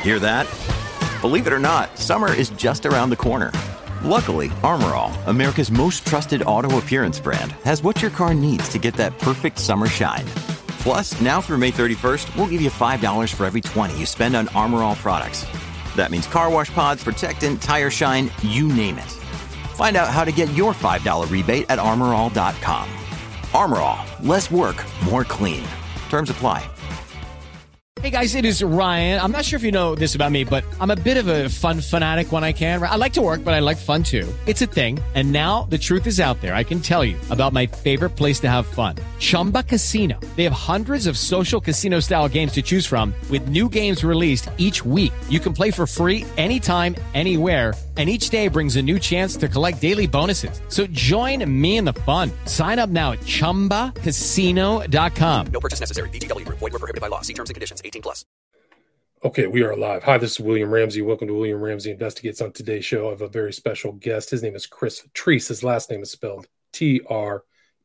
Hear that? Believe it or not, summer is just around the corner. Luckily, Armor All, America's most trusted auto appearance brand, has what your car needs to get that perfect summer shine. Plus, now through May 31st, we'll give you $5 for every $20 you spend on Armor All products. That means car wash pods, protectant, tire shine, you name it. Find out how to get your $5 rebate at armorall.com. Armor All, less work, more clean. Terms apply. Hey guys, it is Ryan. I'm not sure if you know this about me, but I'm a bit of a fun fanatic when I can. I like to work, but I like fun too. It's a thing. And now the truth is out there. I can tell you about my favorite place to have fun. Chumba Casino. They have hundreds of social casino style games to choose from with new games released each week. You can play for free anytime, anywhere. And each day brings a new chance to collect daily bonuses. So join me in the fun. Sign up now at ChumbaCasino.com. No purchase necessary. VGW Group. Void where prohibited by law. See terms and conditions. 18+. Okay, we are live. Hi, this is William Ramsey. Welcome to William Ramsey Investigates. On today's show, I have a very special guest. His name is Chris Treece. His last name is spelled Treece.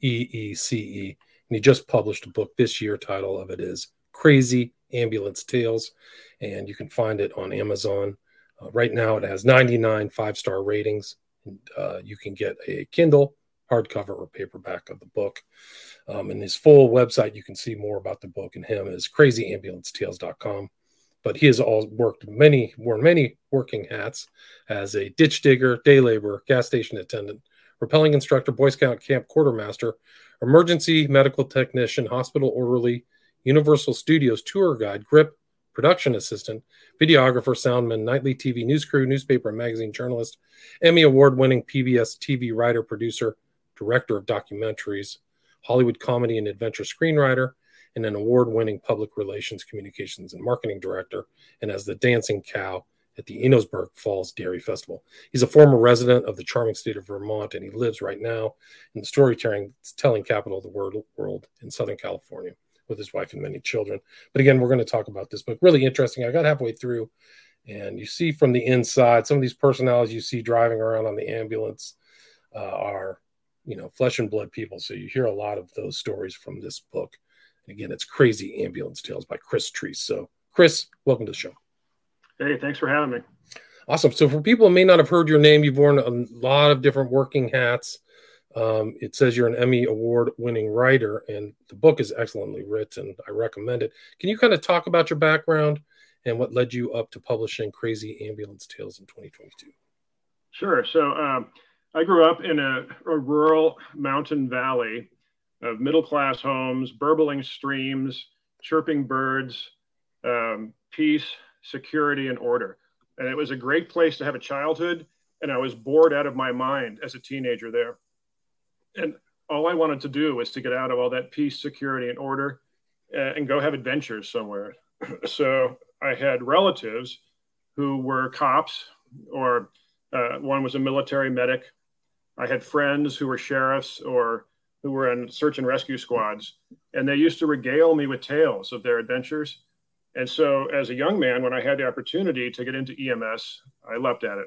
And he just published a book this year. Title of it is Crazy Ambulance Tales. And you can find it on Amazon. Right now, it has 99 5-star ratings. You can get a Kindle, hardcover, or paperback of the book. And his full website, you can see more about the book and him, is crazyambulancetales.com. But he has worn many working hats as a ditch digger, day laborer, gas station attendant, rappelling instructor, Boy Scout camp quartermaster, emergency medical technician, hospital orderly, Universal Studios tour guide, grip, production assistant, videographer, soundman, nightly TV news crew, newspaper and magazine journalist, Emmy award-winning PBS TV writer, producer, director of documentaries, Hollywood comedy and adventure screenwriter, and an award-winning public relations, communications, and marketing director, and as the dancing cow at the Enosburg Falls Dairy Festival. He's a former resident of the charming state of Vermont, and he lives right now in the storytelling capital of the world in Southern California with his wife and many children. But again, we're going to talk about this book. Really interesting. I got halfway through, and you see from the inside, some of these personalities you see driving around on the ambulance are, flesh and blood people. So you hear a lot of those stories from this book. Again, it's Crazy Ambulance Tales by Chris Treece. So, Chris, welcome to the show. Hey, thanks for having me. Awesome. So for people who may not have heard your name, you've worn a lot of different working hats. It says you're an Emmy award-winning writer, and the book is excellently written. I recommend it. Can you kind of talk about your background and what led you up to publishing Crazy Ambulance Tales in 2022? Sure. So I grew up in a rural mountain valley of middle-class homes, burbling streams, chirping birds, peace, security, and order. And it was a great place to have a childhood, and I was bored out of my mind as a teenager there. And all I wanted to do was to get out of all that peace, security, and order and go have adventures somewhere. So I had relatives who were cops, or one was a military medic. I had friends who were sheriffs or who were in search and rescue squads, and they used to regale me with tales of their adventures. And so as a young man, when I had the opportunity to get into EMS, I leapt at it.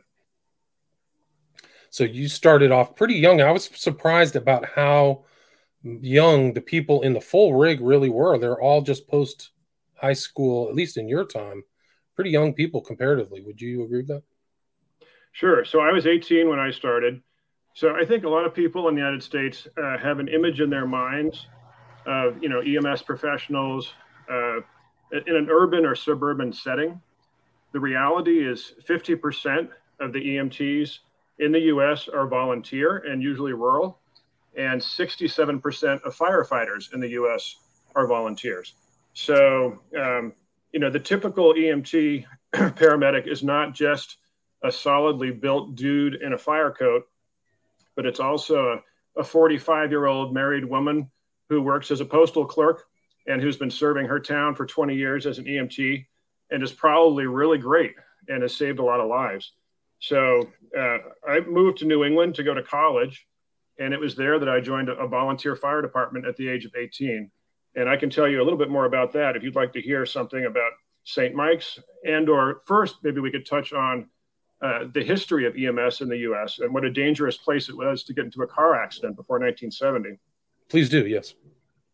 So you started off pretty young. I was surprised about how young the people in the full rig really were. They're all just post high school, at least in your time, pretty young people comparatively. Would you agree with that? Sure. So I was 18 when I started. So I think a lot of people in the United States have an image in their minds of, EMS professionals in an urban or suburban setting. The reality is 50% of the EMTs in the U.S. are volunteer and usually rural, and 67% of firefighters in the U.S. are volunteers. So, the typical EMT paramedic is not just a solidly built dude in a fire coat, but it's also a 45-year-old married woman who works as a postal clerk and who's been serving her town for 20 years as an EMT and is probably really great and has saved a lot of lives. So I moved to New England to go to college, and it was there that I joined a volunteer fire department at the age of 18. And I can tell you a little bit more about that if you'd like to hear something about St. Mike's, or first, maybe we could touch on the history of EMS in the U.S. and what a dangerous place it was to get into a car accident before 1970. Please do, yes.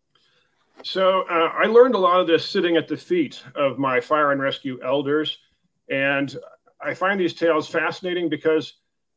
So I learned a lot of this sitting at the feet of my fire and rescue elders And I find these tales fascinating because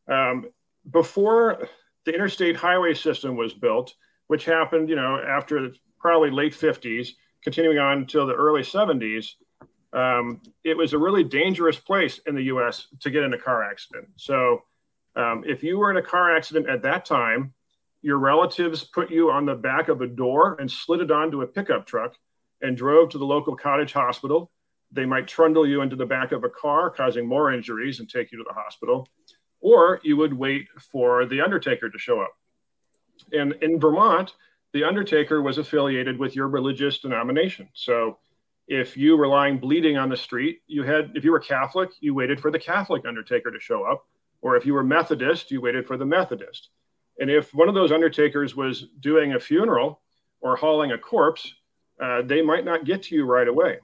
before the interstate highway system was built, which happened, after probably late 50s, continuing on until the early 70s, it was a really dangerous place in the U.S. to get in a car accident. So if you were in a car accident at that time, your relatives put you on the back of a door and slid it onto a pickup truck and drove to the local cottage hospital. They might trundle you into the back of a car, causing more injuries, and take you to the hospital. Or you would wait for the undertaker to show up. And in Vermont, the undertaker was affiliated with your religious denomination. So if you were lying bleeding on the street, if you were Catholic, you waited for the Catholic undertaker to show up. Or if you were Methodist, you waited for the Methodist. And if one of those undertakers was doing a funeral or hauling a corpse, they might not get to you right away.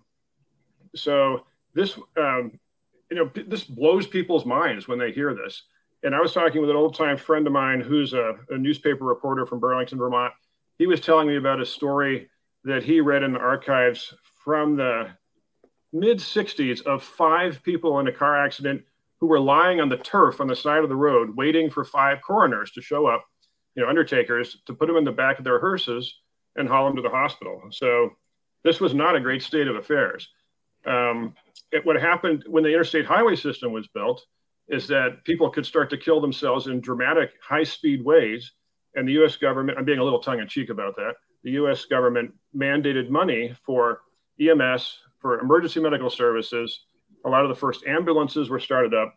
So this, this blows people's minds when they hear this. And I was talking with an old-time friend of mine who's a newspaper reporter from Burlington, Vermont. He was telling me about a story that he read in the archives from the mid-'60s of 5 people in a car accident who were lying on the turf on the side of the road waiting for 5 coroners to show up, undertakers, to put them in the back of their hearses and haul them to the hospital. So this was not a great state of affairs. What happened when the interstate highway system was built is that people could start to kill themselves in dramatic high-speed ways. And the U.S. government, I'm being a little tongue-in-cheek about that, the U.S. government mandated money for EMS, for emergency medical services. A lot of the first ambulances were started up.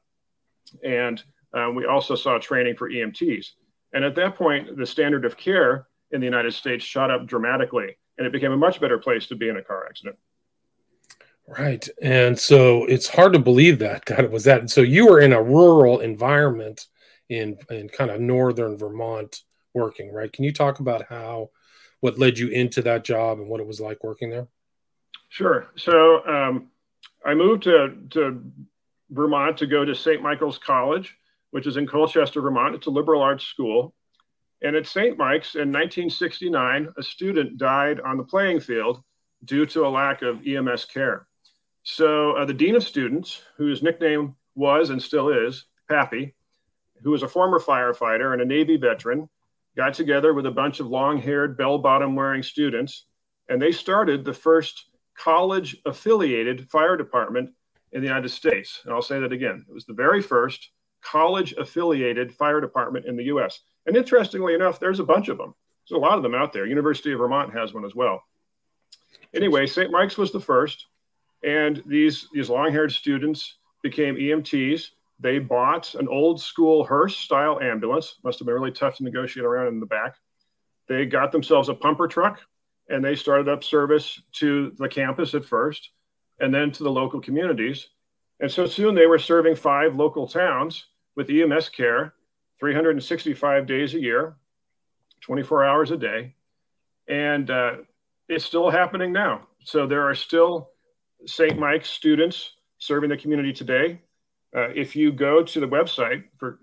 And we also saw training for EMTs. And at that point, the standard of care in the United States shot up dramatically, and it became a much better place to be in a car accident. Right. And so it's hard to believe that. God, it was that. So you were in a rural environment in kind of northern Vermont working, right? Can you talk about what led you into that job and what it was like working there? Sure. So I moved to Vermont to go to St. Michael's College, which is in Colchester, Vermont. It's a liberal arts school. And at St. Mike's in 1969, a student died on the playing field due to a lack of EMS care. So the dean of students, whose nickname was and still is Pappy, who was a former firefighter and a Navy veteran, got together with a bunch of long-haired, bell-bottom wearing students, and they started the first college-affiliated fire department in the United States. And I'll say that again. It was the very first college-affiliated fire department in the U.S. And interestingly enough, there's a bunch of them. There's a lot of them out there. University of Vermont has one as well. Anyway, St. Mike's was the first. And these long-haired students became EMTs. They bought an old school hearse-style ambulance. Must have been really tough to negotiate around in the back. They got themselves a pumper truck, and they started up service to the campus at first, and then to the local communities. And so soon they were serving 5 local towns with EMS care, 365 days a year, 24 hours a day. And it's still happening now. So there are still St. Mike's students serving the community today. If you go to the website for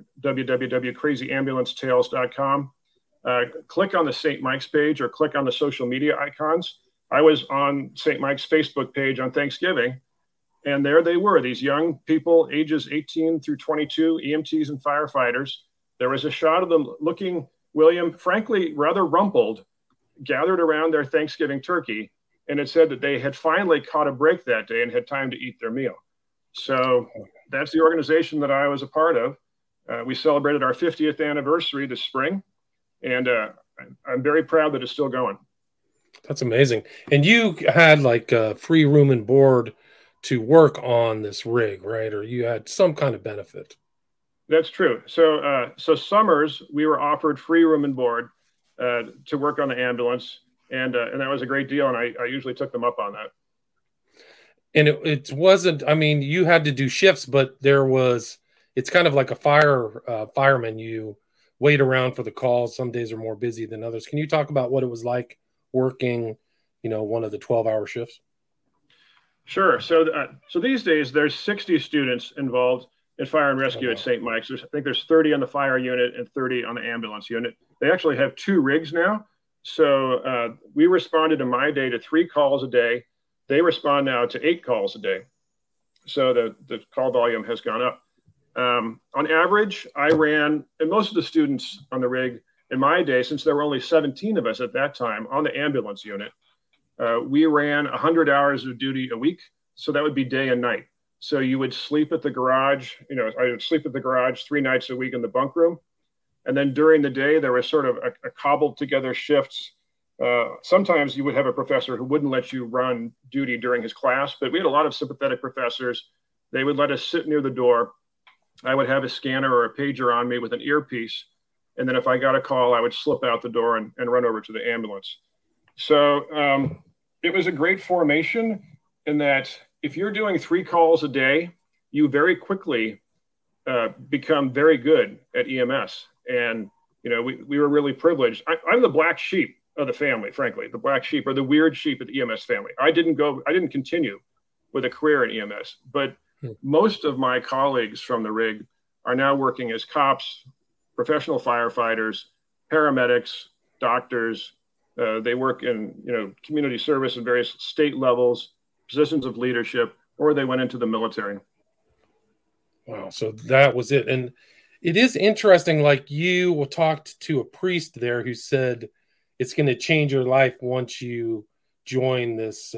www.crazyambulancetales.com, click on the St. Mike's page or click on the social media icons. I was on St. Mike's Facebook page on Thanksgiving, and there they were, these young people, ages 18 through 22, EMTs and firefighters. There was a shot of them looking, William, frankly, rather rumpled, gathered around their Thanksgiving turkey. And it said that they had finally caught a break that day and had time to eat their meal. So that's the organization that I was a part of. We celebrated our 50th anniversary this spring, and I'm very proud that it's still going. That's amazing. And you had like a free room and board to work on this rig, right? Or you had some kind of benefit. That's true. So summers, we were offered free room and board to work on the ambulance. And that was a great deal. And I usually took them up on that. And it wasn't, I mean, you had to do shifts, but it's kind of like a fireman. You wait around for the calls. Some days are more busy than others. Can you talk about what it was like working, one of the 12-hour shifts? Sure. So these days there's 60 students involved in fire and rescue at St. Mike's. I think there's 30 on the fire unit and 30 on the ambulance unit. They actually have 2 rigs now. So we responded in my day to 3 calls a day. They respond now to 8 calls a day. So the call volume has gone up. On average, I ran, and most of the students on the rig in my day, since there were only 17 of us at that time on the ambulance unit, we ran 100 hours of duty a week. So that would be day and night. So you would sleep at the garage. I would sleep at the garage 3 nights a week in the bunk room. And then during the day, there was sort of a cobbled together shifts. Sometimes you would have a professor who wouldn't let you run duty during his class, but we had a lot of sympathetic professors. They would let us sit near the door. I would have a scanner or a pager on me with an earpiece. And then if I got a call, I would slip out the door and run over to the ambulance. So it was a great formation in that if you're doing 3 calls a day, you very quickly become very good at EMS. And, we were really privileged. I'm the black sheep of the family, frankly, the black sheep or the weird sheep of the EMS family. I didn't continue with a career in EMS, but most of my colleagues from the rig are now working as cops, professional firefighters, paramedics, doctors. They work in, community service at various state levels, positions of leadership, or they went into the military. Wow. So that was it. And it is interesting, like you talked to a priest there who said it's going to change your life once you join this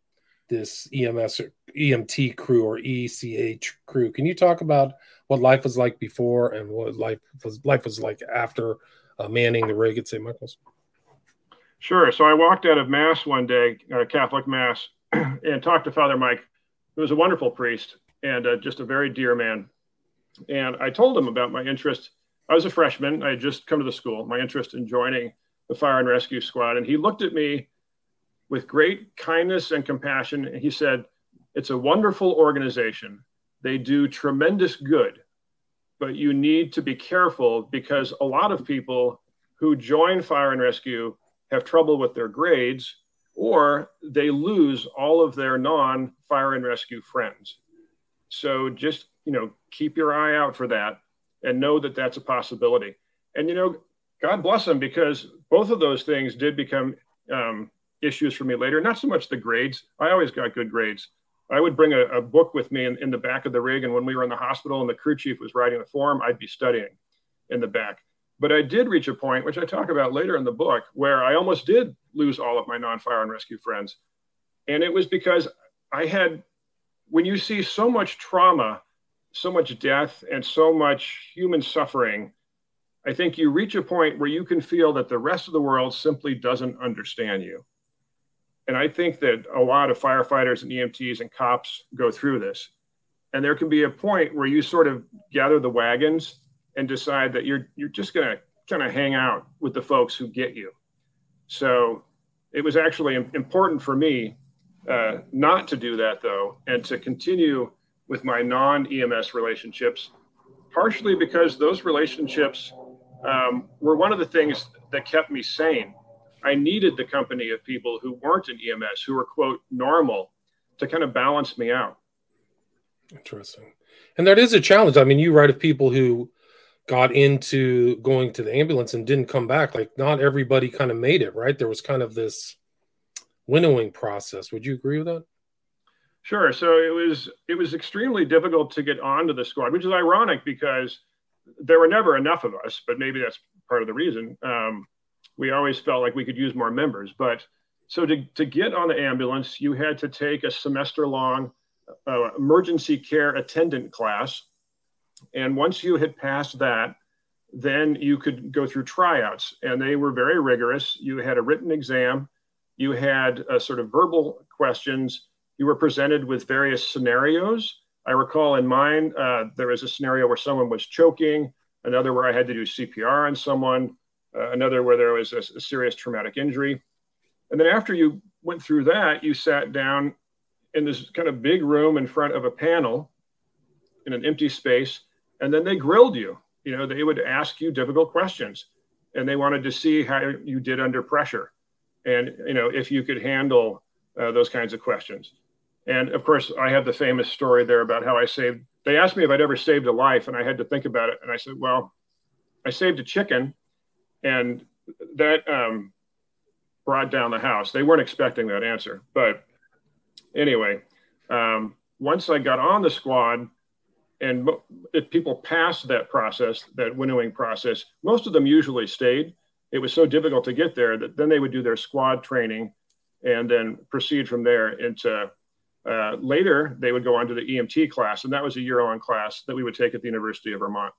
EMS or EMT crew or ECH crew. Can you talk about what life was like before and what life was like after manning the rig at St. Michael's? Sure. So I walked out of Mass one day, Catholic Mass, and talked to Father Mike, who was a wonderful priest and just a very dear man. And I told him about my interest. I was a freshman. I had just come to the school, my interest in joining the fire and rescue squad. And he looked at me with great kindness and compassion. And he said, "It's a wonderful organization. They do tremendous good, but you need to be careful because a lot of people who join fire and rescue have trouble with their grades, or they lose all of their non-fire and rescue friends. So just, keep your eye out for that and know that that's a possibility." And, God bless them, because both of those things did become issues for me later. Not so much the grades. I always got good grades. I would bring a book with me in the back of the rig. And when we were in the hospital and the crew chief was writing the form, I'd be studying in the back. But I did reach a point, which I talk about later in the book, where I almost did lose all of my non-fire and rescue friends. And it was because when you see so much trauma, so much death, and so much human suffering, I think you reach a point where you can feel that the rest of the world simply doesn't understand you. And I think that a lot of firefighters and EMTs and cops go through this. And there can be a point where you sort of gather the wagons and decide that you're just going to kind of hang out with the folks who get you. So it was actually important for me not to do that, though, and to continue with my non-EMS relationships, partially because those relationships were one of the things that kept me sane. I needed the company of people who weren't in EMS, who were, quote, normal, to kind of balance me out. Interesting. And that is a challenge. I mean, you write of people who got into going to the ambulance and didn't come back. Like, not everybody kind of made it, right? There was kind of this winnowing process. Would you agree with that? Sure. So it was extremely difficult to get onto the squad, which is ironic because there were never enough of us, but maybe that's part of the reason. We always felt like we could use more members. But so to get on the ambulance, you had to take a semester-long emergency care attendant class. And once you had passed that, then you could go through tryouts. And they were very rigorous. You had a written exam. You had sort of verbal questions. You were presented with various scenarios. I recall in mine, there was a scenario where someone was choking, another where I had to do CPR on someone, another where there was a serious traumatic injury. And then after you went through that, you sat down in this kind of big room in front of a panel in an empty space, and then they grilled you. They would ask you difficult questions, and they wanted to see how you did under pressure and, if you could handle those kinds of questions. And of course, I have the famous story there about how they asked me if I'd ever saved a life, and I had to think about it. And I said, well, I saved a chicken, and that brought down the house. They weren't expecting that answer. But anyway, once I got on the squad, and if people passed that process, that winnowing process, most of them usually stayed. It was so difficult to get there that then they would do their squad training and then proceed from there into later they would go on to the EMT class. And that was a year-long class that we would take at the University of Vermont.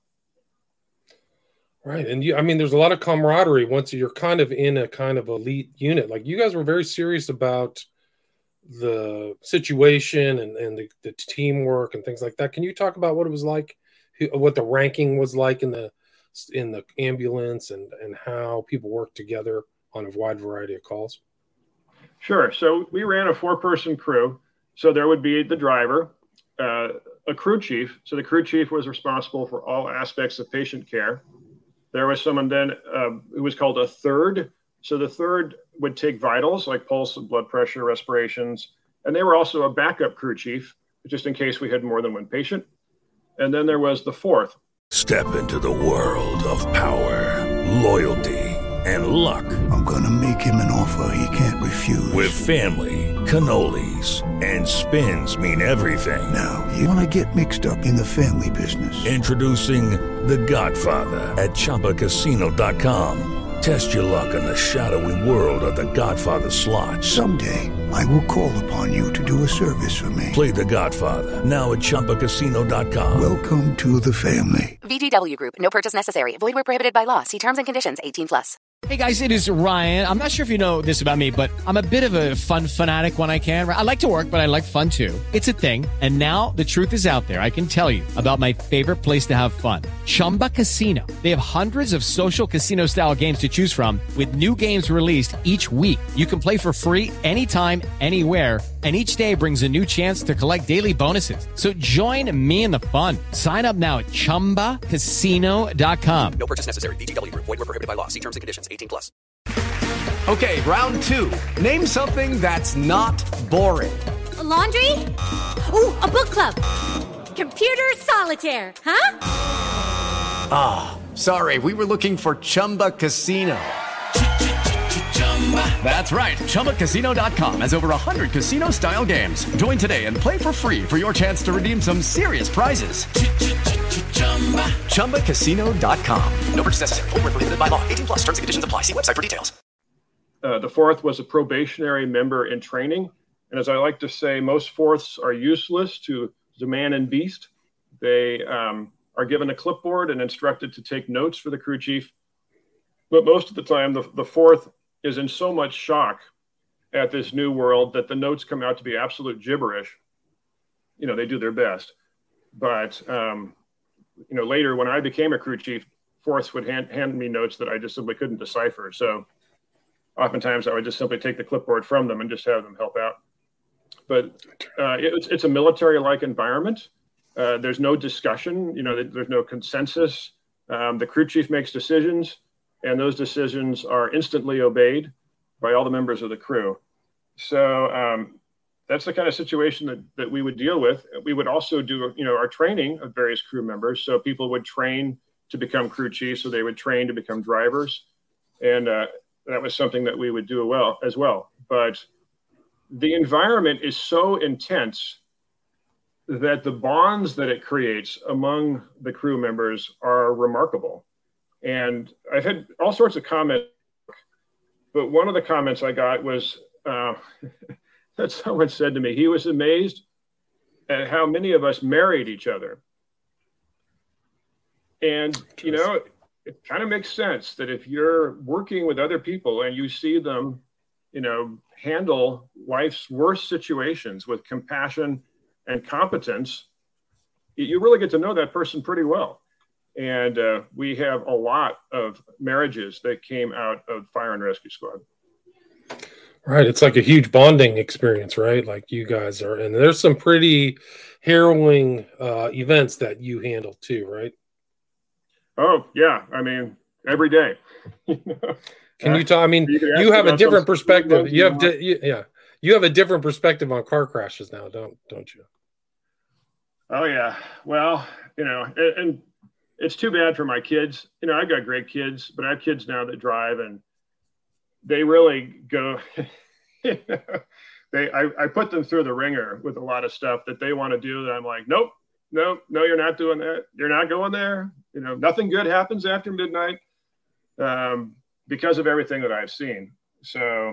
Right. And there's a lot of camaraderie once you're kind of in a kind of elite unit. Like, you guys were very serious about the situation and the teamwork and things like that. Can you talk about what it was like, what the ranking was like in the ambulance, and how people work together on a wide variety of calls? Sure. So we ran a 4-person crew. So there would be the driver, a crew chief. So the crew chief was responsible for all aspects of patient care. There was someone then who was called a third. So the third would take vitals like pulse and blood pressure, respirations. And they were also a backup crew chief, just in case we had more than one patient. And then there was the fourth. Step into the world of power, loyalty, and luck. I'm going to make him an offer he can't refuse. With family, cannolis, and spins mean everything. Now, you want to get mixed up in the family business. Introducing The Godfather at ChumbaCasino.com. Test your luck in the shadowy world of The Godfather slot. Someday, I will call upon you to do a service for me. Play The Godfather now at ChumbaCasino.com. Welcome to the family. VGW Group. No purchase necessary. Void where prohibited by law. See terms and conditions. 18+. Hey guys, it is Ryan. I'm not sure if you know this about me, but I'm a bit of a fun fanatic when I can. I like to work, but I like fun too. It's a thing. And now the truth is out there. I can tell you about my favorite place to have fun. Chumba Casino. They have hundreds of social casino style games to choose from, with new games released each week. You can play for free anytime, anywhere. And each day brings a new chance to collect daily bonuses. So join me in the fun. Sign up now at ChumbaCasino.com. No purchase necessary. VGW Group. Void where prohibited by law. See terms and conditions. 18+. Okay, round 2. Name something that's not boring. A laundry? Ooh, a book club. Computer solitaire, huh? Ah, sorry. We were looking for Chumba Casino. That's right. ChumbaCasino.com has over 100 casino-style games. Join today and play for free for your chance to redeem some serious prizes. ChumbaCasino.com. No purchase necessary. Void where prohibited by law. 18+. Terms and conditions apply. See website for details. The fourth was a probationary member in training. And as I like to say, most fourths are useless to the man and beast. They are given a clipboard and instructed to take notes for the crew chief. But most of the time, the fourth is in so much shock at this new world that the notes come out to be absolute gibberish. They do their best. But, later when I became a crew chief, fourths would hand me notes that I just simply couldn't decipher. So oftentimes I would just simply take the clipboard from them and just have them help out. But it's a military-like environment. There's no discussion. There's no consensus. The crew chief makes decisions, and those decisions are instantly obeyed by all the members of the crew. So that's the kind of situation that we would deal with. We would also do, our training of various crew members. So people would train to become crew chiefs, so they would train to become drivers. And that was something that we would do as well. But the environment is so intense that the bonds that it creates among the crew members are remarkable. And I've had all sorts of comments, but one of the comments I got was that someone said to me, he was amazed at how many of us married each other. And, it kind of makes sense that if you're working with other people and you see them, handle life's worst situations with compassion and competence, you really get to know that person pretty well. And we have a lot of marriages that came out of Fire and Rescue Squad. Right. It's like a huge bonding experience, right? Like you guys are, and there's some pretty harrowing events that you handle too, right? Oh, yeah. Every day. Can you talk? You have a different perspective. You have a different perspective on car crashes now, don't you? Oh, yeah. Well, and it's too bad for my kids. I've got great kids, but I have kids now that drive, and they really go I put them through the ringer with a lot of stuff that they want to do that I'm like, nope, no, you're not doing that. You're not going there. Nothing good happens after midnight because of everything that I've seen. So,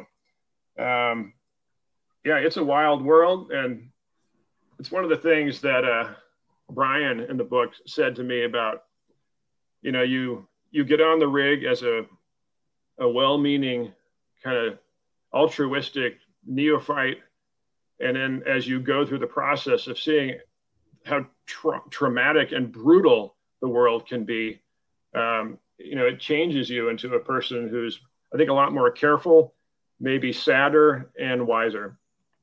it's a wild world. And it's one of the things that Brian in the book said to me about, you get on the rig as a well-meaning kind of altruistic neophyte. And then as you go through the process of seeing how traumatic and brutal the world can be, it changes you into a person who's, I think, a lot more careful, maybe sadder and wiser.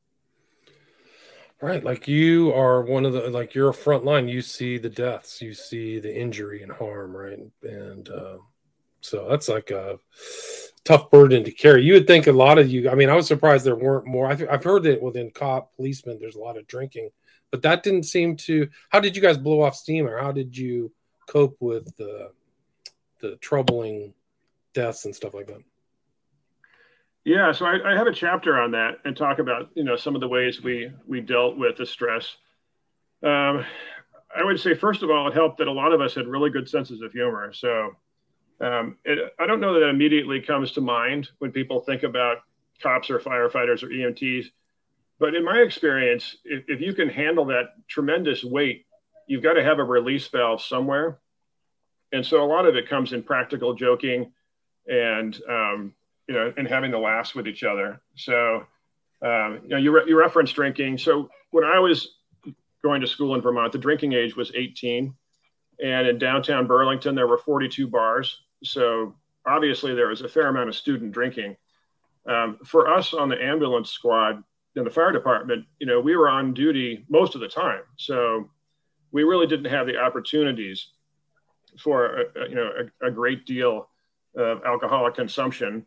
Right. Like you are one of the, like you're a front line. You see the deaths, you see the injury and harm. Right. And so that's like a tough burden to carry. You would think a lot of you, I mean, I was surprised there weren't more. I've heard that within policemen, there's a lot of drinking, but that didn't seem to, how did you guys blow off steam, or how did you cope with the troubling deaths and stuff like that? Yeah, so I have a chapter on that and talk about, some of the ways we dealt with the stress. I would say, first of all, it helped that a lot of us had really good senses of humor. So I don't know that it immediately comes to mind when people think about cops or firefighters or EMTs. But in my experience, if you can handle that tremendous weight, you've got to have a release valve somewhere. And so a lot of it comes in practical joking and, and having the laughs with each other. So, you referenced drinking. So when I was going to school in Vermont, the drinking age was 18. And in downtown Burlington, there were 42 bars. So obviously there was a fair amount of student drinking. For us on the ambulance squad in the fire department, we were on duty most of the time. So we really didn't have the opportunities for, a great deal of alcoholic consumption.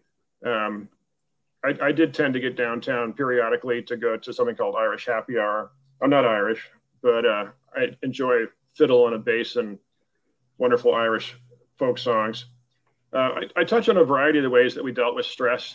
I did tend to get downtown periodically to go to something called Irish Happy Hour. I'm not Irish, but I enjoy fiddle and a bass and wonderful Irish folk songs. I touch on a variety of the ways that we dealt with stress.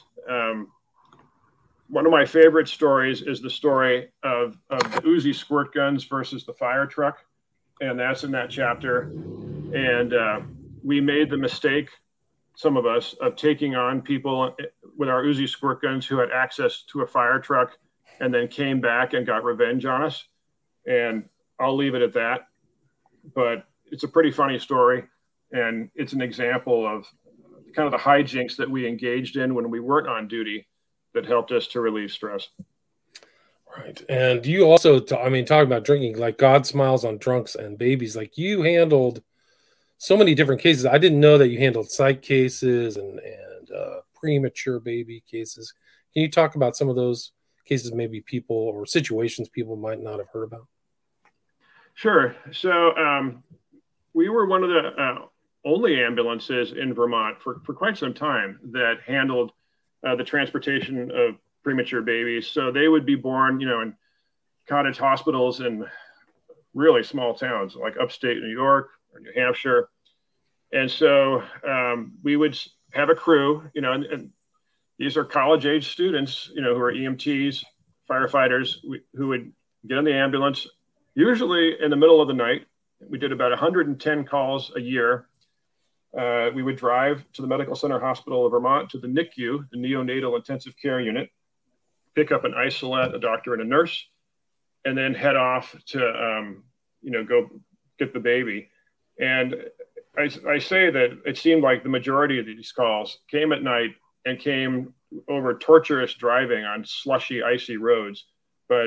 One of my favorite stories is the story of the Uzi squirt guns versus the fire truck. And that's in that chapter. And we made the mistake, some of us, of taking on people with our Uzi squirt guns who had access to a fire truck and then came back and got revenge on us. And I'll leave it at that. But it's a pretty funny story. And it's an example of kind of the hijinks that we engaged in when we weren't on duty that helped us to relieve stress. Right. And you also, talking about drinking, like God Smiles on Drunks and Babies, like you handled so many different cases. I didn't know that you handled psych cases and premature baby cases. Can you talk about some of those cases, maybe people or situations people might not have heard about? Sure. So we were one of the only ambulances in Vermont for quite some time that handled the transportation of premature babies. So they would be born, in cottage hospitals in really small towns like upstate New York or New Hampshire. And so we would have a crew, and these are college age students, who are EMTs, firefighters, who would get in the ambulance, usually in the middle of the night. We did about 110 calls a year. We would drive to the Medical Center Hospital of Vermont to the NICU, the Neonatal Intensive Care Unit, pick up an isolate, a doctor and a nurse, and then head off to, go get the baby. And I say that it seemed like the majority of these calls came at night and came over torturous driving on slushy, icy roads. But,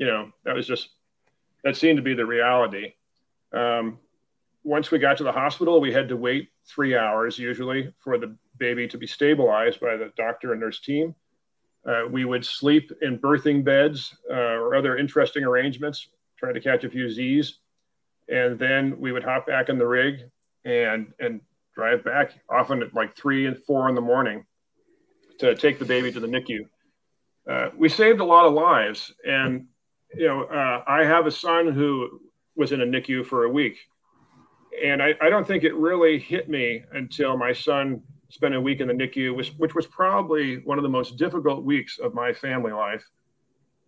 that seemed to be the reality. Once we got to the hospital, we had to wait 3 hours usually for the baby to be stabilized by the doctor and nurse team. We would sleep in birthing beds or other interesting arrangements, trying to catch a few Z's. And then we would hop back in the rig and drive back, often at like 3 and 4 in the morning, to take the baby to the NICU. We saved a lot of lives. And, I have a son who was in a NICU for a week. And I don't think it really hit me until my son spent a week in the NICU, which was probably one of the most difficult weeks of my family life.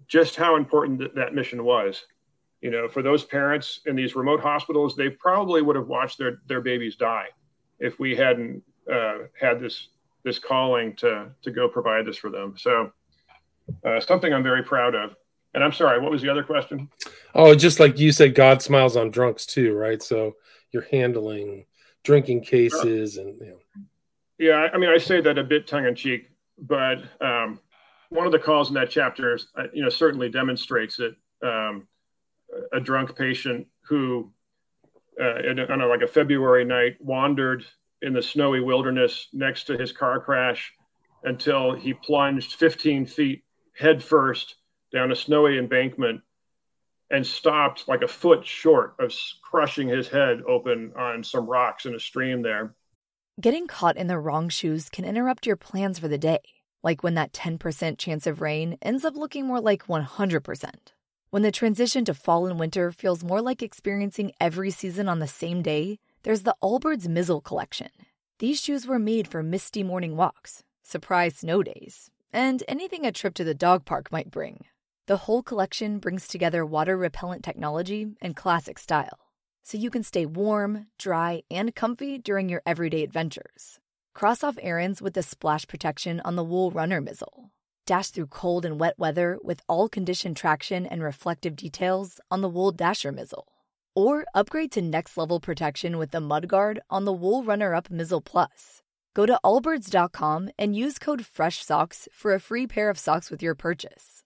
just how important that mission was. You know, for those parents in these remote hospitals, they probably would have watched their babies die if we hadn't had this calling to go provide this for them. So something I'm very proud of. And I'm sorry, what was the other question? Oh, just like you said, God smiles on drunks too, right? So you're handling drinking cases and, you know. Yeah, I mean, I say that a bit tongue in cheek, but one of the calls in that chapter, certainly demonstrates it. A drunk patient who, on like a February night, wandered in the snowy wilderness next to his car crash until he plunged 15 feet head first down a snowy embankment and stopped like a foot short of crushing his head open on some rocks in a stream there. Getting caught in the wrong shoes can interrupt your plans for the day, like when that 10% chance of rain ends up looking more like 100%. When the transition to fall and winter feels more like experiencing every season on the same day, there's the Allbirds Mizzle Collection. These shoes were made for misty morning walks, surprise snow days, and anything a trip to the dog park might bring. The whole collection brings together water-repellent technology and classic style, so you can stay warm, dry, and comfy during your everyday adventures. Cross off errands with the splash protection on the Wool Runner Mizzle. Dash through cold and wet weather with all-condition traction and reflective details on the Wool Dasher Mizzle. Or upgrade to next-level protection with the Mudguard on the Wool Runner-Up Mizzle Plus. Go to allbirds.com and use code FRESHSOCKS for a free pair of socks with your purchase.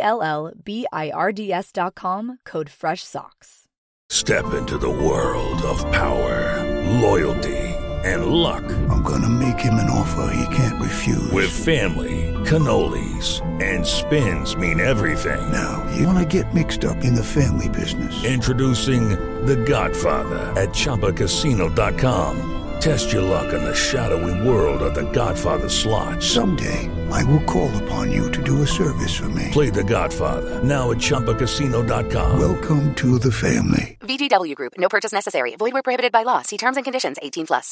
ALLBIRDS.com, code FRESHSOCKS. Step into the world of power, loyalty, and luck. I'm gonna make him an offer he can't refuse. With family, cannolis, and spins mean everything. Now, you wanna get mixed up in the family business. Introducing The Godfather at ChumbaCasino.com. Test your luck in the shadowy world of The Godfather slot. Someday, I will call upon you to do a service for me. Play The Godfather now at ChumbaCasino.com. Welcome to the family. VGW Group. No purchase necessary. Void where prohibited by law. See terms and conditions. 18+.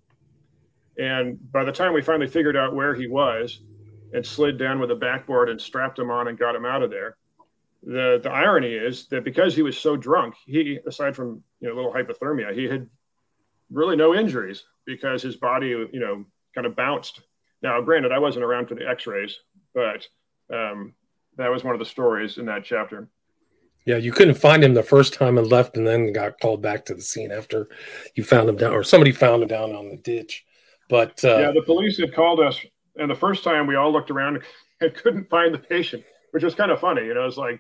And by the time we finally figured out where he was and slid down with a backboard and strapped him on and got him out of there, the irony is that because he was so drunk, he, aside from a little hypothermia, he had really no injuries because his body, kind of bounced. Now, granted, I wasn't around for the x-rays, but that was one of the stories in that chapter. Yeah, you couldn't find him the first time and left and then got called back to the scene after you found him down, or somebody found him down on the ditch. But the police had called us, and the first time we all looked around and couldn't find the patient, which was kind of funny. It's like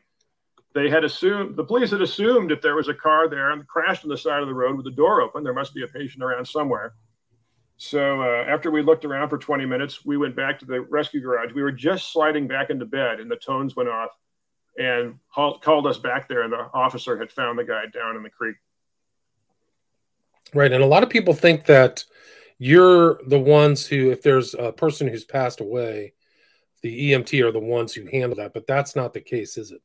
the police had assumed if there was a car there and crashed on the side of the road with the door open, there must be a patient around somewhere. So after we looked around for 20 minutes, we went back to the rescue garage. We were just sliding back into bed and the tones went off and called us back there, and the officer had found the guy down in the creek. Right. And a lot of people think that you're the ones who, if there's a person who's passed away, the EMT are the ones who handle that, but that's not the case, is it?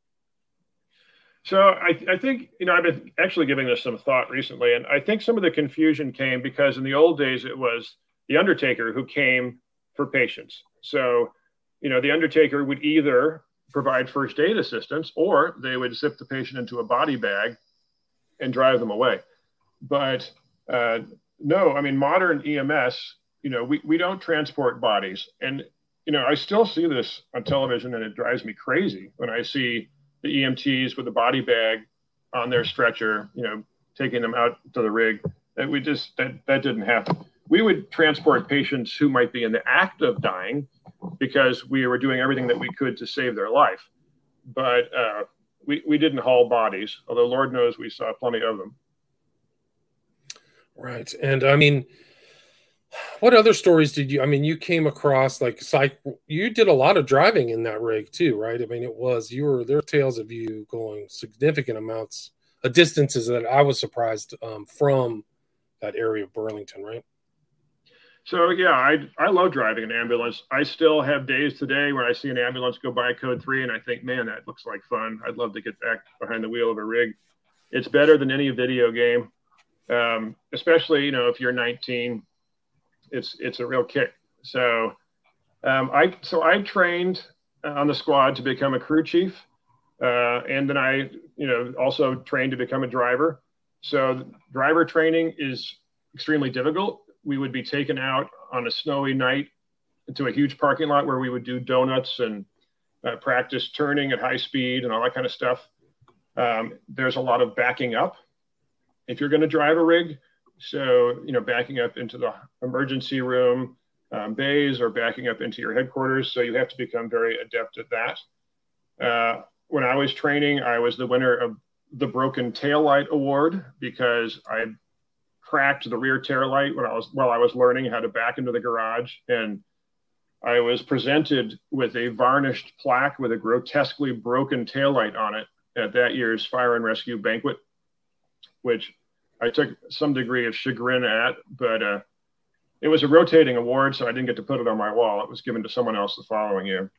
So I think, I've been actually giving this some thought recently, and I think some of the confusion came because in the old days, it was the undertaker who came for patients. So, the undertaker would either provide first aid assistance or they would zip the patient into a body bag and drive them away. But no, I mean, modern EMS, we don't transport bodies. And, I still see this on television and it drives me crazy when I see the EMTs with the body bag on their stretcher, taking them out to the rig. That didn't happen. We would transport patients who might be in the act of dying because we were doing everything that we could to save their life. But we didn't haul bodies, although Lord knows we saw plenty of them. Right. And I mean, what other stories did you came across, you did a lot of driving in that rig too, right? I mean, there are tales of you going significant amounts of distances that I was surprised from that area of Burlington, right? So yeah, I love driving an ambulance. I still have days today where I see an ambulance go by code 3 and I think, man, that looks like fun. I'd love to get back behind the wheel of a rig. It's better than any video game. Especially, if you're 19, it's a real kick. So I trained on the squad to become a crew chief. And then I, also trained to become a driver. So driver training is extremely difficult. We would be taken out on a snowy night into a huge parking lot where we would do donuts and practice turning at high speed and all that kind of stuff. There's a lot of backing up if you're going to drive a rig. So, backing up into the emergency room bays or backing up into your headquarters. So you have to become very adept at that. When I was training, I was the winner of the Broken Taillight Award because I cracked the rear taillight while I was learning how to back into the garage. And I was presented with a varnished plaque with a grotesquely broken taillight on it at that year's Fire and Rescue banquet, which I took some degree of chagrin at, but it was a rotating award, so I didn't get to put it on my wall. It was given to someone else the following year.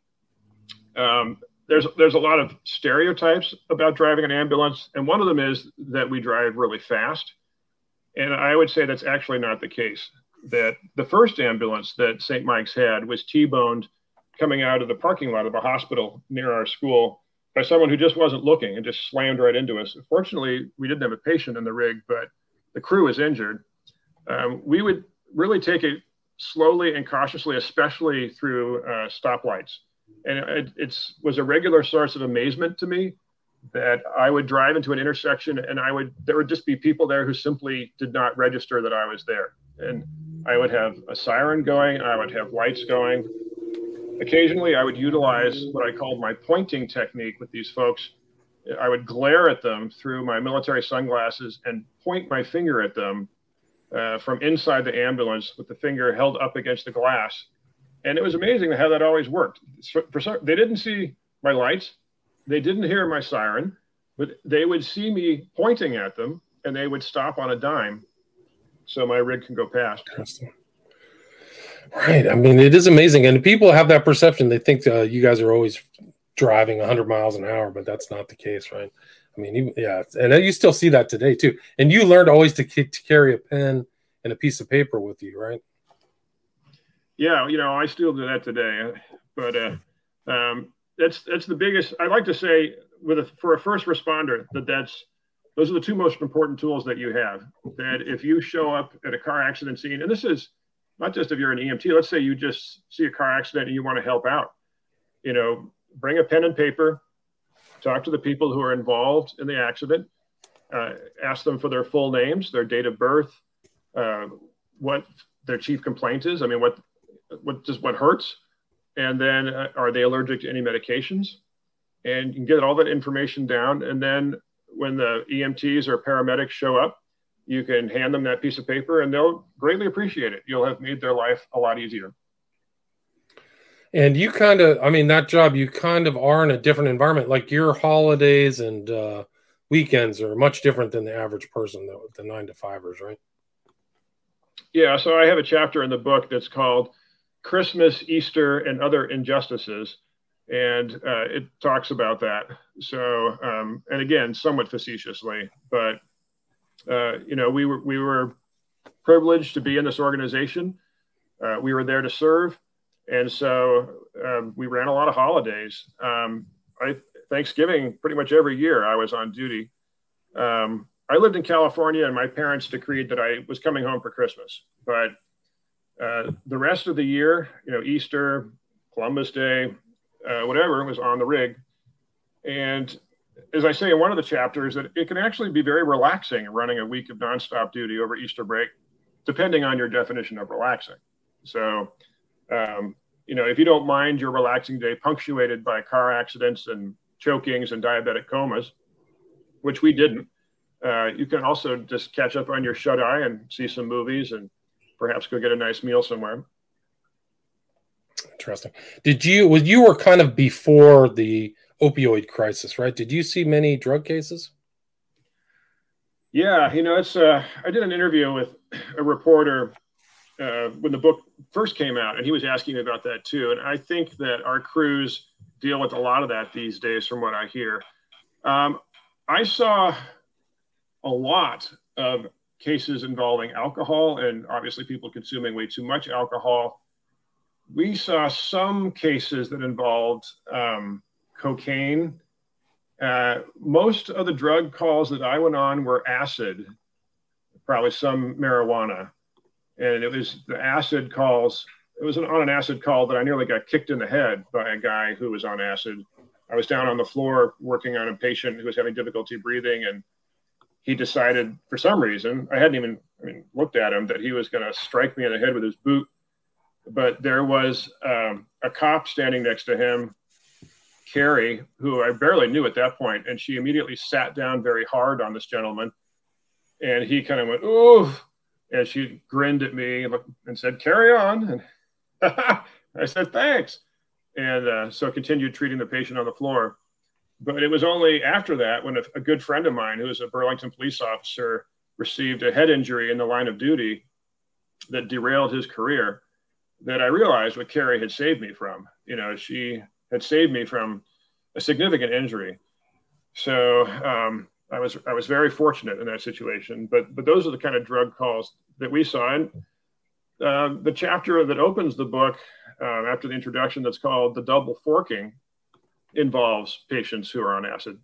There's a lot of stereotypes about driving an ambulance, and one of them is that we drive really fast. And I would say that's actually not the case. That the first ambulance that St. Mike's had was T-boned coming out of the parking lot of a hospital near our school by someone who just wasn't looking and just slammed right into us. Fortunately, we didn't have a patient in the rig, but the crew was injured. We would really take it slowly and cautiously, especially through stoplights. And it was a regular source of amazement to me that I would drive into an intersection and there would just be people there who simply did not register that I was there. And I would have a siren going, I would have lights going. Occasionally I would utilize what I called my pointing technique with these folks. I would glare at them through my military sunglasses and point my finger at them from inside the ambulance with the finger held up against the glass. And it was amazing how that always worked. They didn't see my lights. They didn't hear my siren, but they would see me pointing at them and they would stop on a dime so my rig can go past. Right. I mean, it is amazing. And people have that perception. They think you guys are always driving 100 miles an hour, but that's not the case, right? I mean, and you still see that today too. And you learned always to carry a pen and a piece of paper with you, right? Yeah, I still do that today, but that's the biggest. I like to say for a first responder those are the two most important tools that you have. That if you show up at a car accident scene, and this is not just if you're an EMT. Let's say you just see a car accident and you want to help out. Bring a pen and paper, talk to the people who are involved in the accident, ask them for their full names, their date of birth, what their chief complaint is. I mean, what hurts, and then are they allergic to any medications? And you can get all that information down. And then when the EMTs or paramedics show up, you can hand them that piece of paper and they'll greatly appreciate it. You'll have made their life a lot easier. And you that job, you kind of are in a different environment. Like your holidays and weekends are much different than the average person, the 9-to-5ers, right? Yeah. So I have a chapter in the book that's called Christmas, Easter, and Other Injustices. And it talks about that. So, and again, somewhat facetiously, but, we were privileged to be in this organization. We were there to serve. And so we ran a lot of holidays. Thanksgiving, pretty much every year I was on duty. I lived in California and my parents decreed that I was coming home for Christmas. But the rest of the year, Easter, Columbus Day, whatever, was on the rig. And as I say in one of the chapters, that it can actually be very relaxing running a week of nonstop duty over Easter break, depending on your definition of relaxing. So, if you don't mind your relaxing day punctuated by car accidents and chokings and diabetic comas, which we didn't, you can also just catch up on your shut eye and see some movies and perhaps go get a nice meal somewhere. Interesting. You were kind of before the opioid crisis, right? Did you see many drug cases? Yeah, I did an interview with a reporter when the book first came out, and he was asking me about that too. And I think that our crews deal with a lot of that these days, from what I hear. I saw a lot of cases involving alcohol, and obviously people consuming way too much alcohol. We saw some cases that involved cocaine Most of the drug calls that I went on were acid, probably some marijuana. And it was the acid calls. It was on an acid call that I nearly got kicked in the head by a guy who was on acid. I was down on the floor working on a patient who was having difficulty breathing, and he decided for some reason, I hadn't even looked at him, that he was going to strike me in the head with his boot. But there was a cop standing next to him, Carrie, who I barely knew at that point, and she immediately sat down very hard on this gentleman, and he kind of went, "Ooh," and she grinned at me and said, "Carry on." And I said, "Thanks." And so continued treating the patient on the floor. But it was only after that, when a good friend of mine, who was a Burlington police officer, received a head injury in the line of duty that derailed his career, that I realized what Carrie had saved me from. She had saved me from a significant injury. So I was very fortunate in that situation. But those are the kind of drug calls that we saw. And the chapter that opens the book after the introduction, that's called The Double Forking, involves patients who are on acid.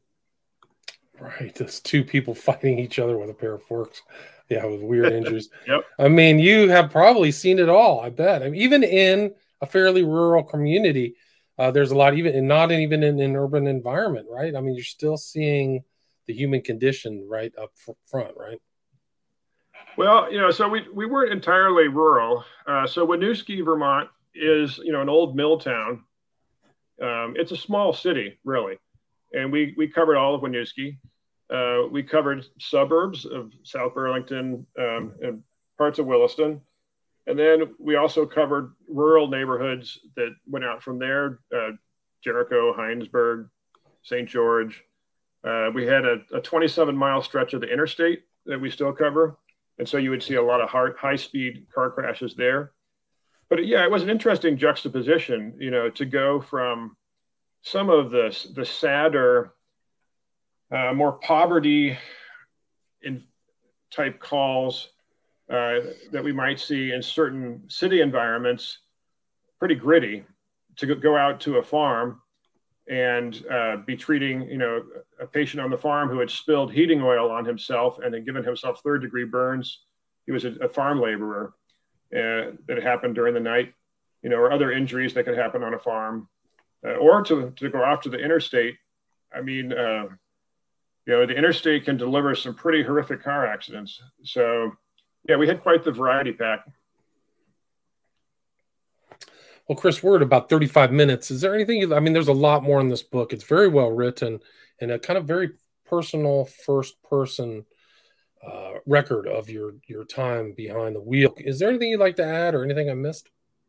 Right. There's two people fighting each other with a pair of forks. Yeah, with weird injuries. Yep. I mean, you have probably seen it all, I bet. I mean, even in a fairly rural community, there's a lot, even in an urban environment, right? I mean, you're still seeing the human condition right up front, right? Well, so we weren't entirely rural. So Winooski, Vermont is, an old mill town. It's a small city, really. And we covered all of Winooski. We covered suburbs of South Burlington and parts of Williston. And then we also covered rural neighborhoods that went out from there, Jericho, Heinsberg, St. George. We had a 27-mile stretch of the interstate that we still cover. And so you would see a lot of high-speed car crashes there. But yeah, it was an interesting juxtaposition, to go from some of the sadder, more poverty in type calls that we might see in certain city environments, pretty gritty, to go out to a farm and be treating, a patient on the farm who had spilled heating oil on himself and had given himself third-degree burns. He was a farm laborer that happened during the night, or other injuries that could happen on a farm, or to go off to the interstate. I mean, the interstate can deliver some pretty horrific car accidents. So, yeah, we had quite the variety pack. Well, Chris, we're at about 35 minutes. Is there anything, there's a lot more in this book. It's very well written and a kind of very personal first-person record of your time behind the wheel. Is there anything you'd like to add or anything I missed?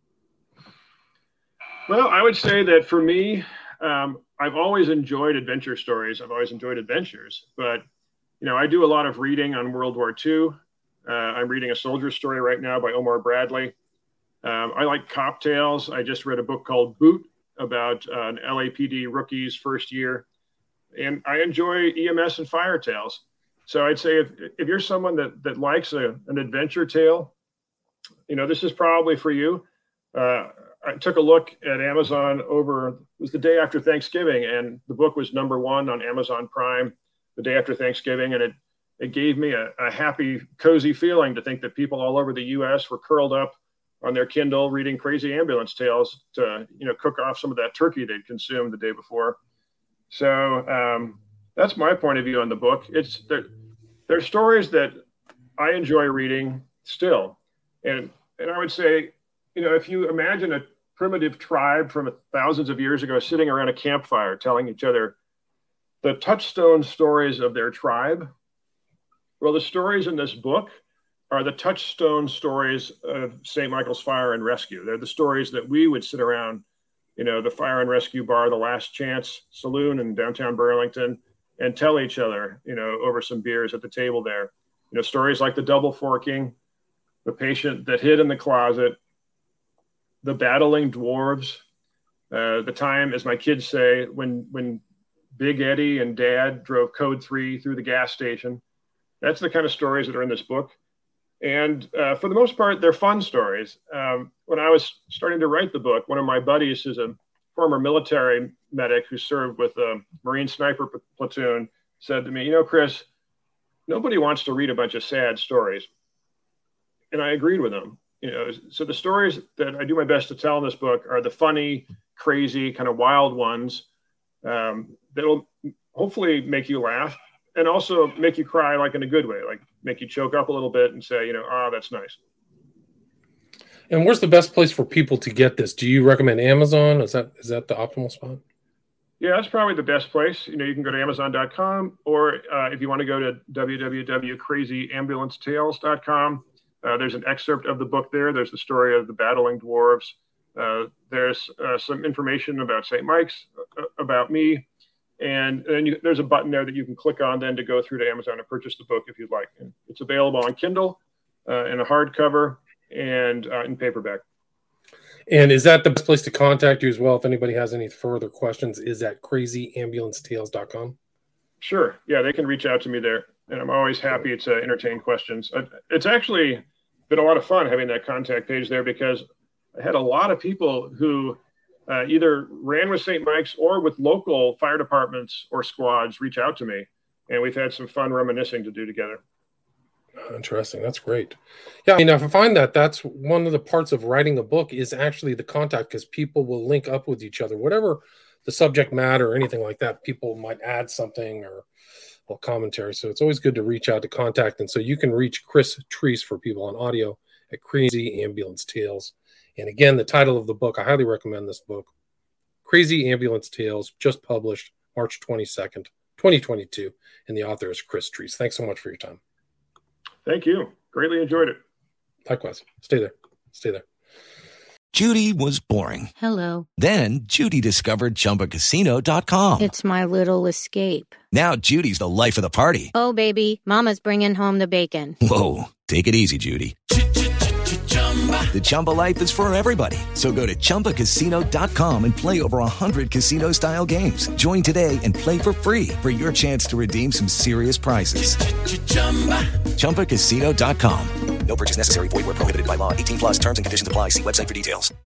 Well, I would say that for me, I've always enjoyed adventure stories. I've always enjoyed adventures, but, I do a lot of reading on World War II. I'm reading a soldier story right now by Omar Bradley. I like cop tales. I just read a book called Boot about an LAPD rookie's first year. And I enjoy EMS and fire tales. So I'd say if you're someone that likes an adventure tale, this is probably for you. I took a look at Amazon it was the day after Thanksgiving, and the book was #1 on Amazon Prime the day after Thanksgiving. And it gave me a happy, cozy feeling to think that people all over the U.S. were curled up on their Kindle reading crazy ambulance tales to, cook off some of that turkey they'd consumed the day before. So that's my point of view on the book. They're stories that I enjoy reading still. And I would say, if you imagine a primitive tribe from thousands of years ago sitting around a campfire telling each other the touchstone stories of their tribe, well, the stories in this book are the touchstone stories of St. Michael's Fire and Rescue. They're the stories that we would sit around, the Fire and Rescue Bar, the Last Chance Saloon in downtown Burlington, and tell each other, over some beers at the table there. Stories like the double forking, the patient that hid in the closet, the battling dwarves, the time, as my kids say, when Big Eddie and Dad drove Code 3 through the gas station. That's the kind of stories that are in this book. And for the most part, they're fun stories. When I was starting to write the book, one of my buddies, who's a former military medic who served with a Marine sniper platoon said to me, Chris, nobody wants to read a bunch of sad stories. And I agreed with him. So the stories that I do my best to tell in this book are the funny, crazy, kind of wild ones that'll hopefully make you laugh and also make you cry, like in a good way, like make you choke up a little bit and say, that's nice. And where's the best place for people to get this? Do you recommend Amazon? Is that the optimal spot? Yeah, that's probably the best place. You can go to Amazon.com, or if you want to go to www.crazyambulancetales.com, there's an excerpt of the book there. There's the story of the battling dwarves. There's some information about St. Mike's, about me. And then there's a button there that you can click on then to go through to Amazon and purchase the book if you'd like. And it's available on Kindle in a hardcover and in paperback. And is that the best place to contact you as well? If anybody has any further questions, is at crazyambulancetales.com? Sure. Yeah, they can reach out to me there. And I'm always happy to entertain questions. It's actually been a lot of fun having that contact page there, because I had a lot of people who either ran with St. Mike's or with local fire departments or squads reach out to me. And we've had some fun reminiscing to do together. Interesting. That's great. Yeah, I find that's one of the parts of writing a book is actually the contact, because people will link up with each other. Whatever the subject matter or anything like that, people might add something or commentary. So it's always good to reach out to contact. And so you can reach Chris Treece for people on audio at Crazy Ambulance Tales. And again, the title of the book, I highly recommend this book, Crazy Ambulance Tales, just published March 22nd, 2022. And the author is Chris Treece. Thanks so much for your time. Thank you. Greatly enjoyed it. Likewise. Stay there. Judy was boring. Hello. Then Judy discovered ChumbaCasino.com. It's my little escape. Now Judy's the life of the party. Oh, baby, mama's bringing home the bacon. Whoa, take it easy, Judy. The Chumba life is for everybody. So go to ChumbaCasino.com and play over 100 casino-style games. Join today and play for free for your chance to redeem some serious prizes. ChumbaCasino.com. No purchase necessary. Void where prohibited by law. 18+ terms and conditions apply. See website for details.